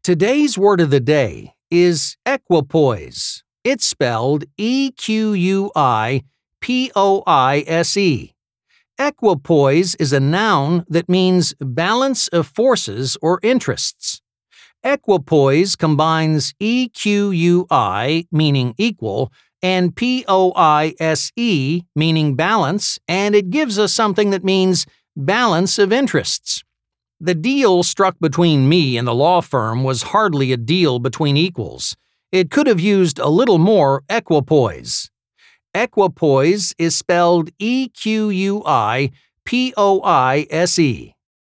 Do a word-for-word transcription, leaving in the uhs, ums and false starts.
Today's word of the day is equipoise. It's spelled E Q U I P O I S E. Equipoise is a noun that means balance of forces or interests. Equipoise combines E Q U I, meaning equal, and P O I S E, meaning balance, and it gives us something that means balance of interests. The deal struck between me and the law firm was hardly a deal between equals. It could have used a little more equipoise. Equipoise is spelled E Q U I P O I S E.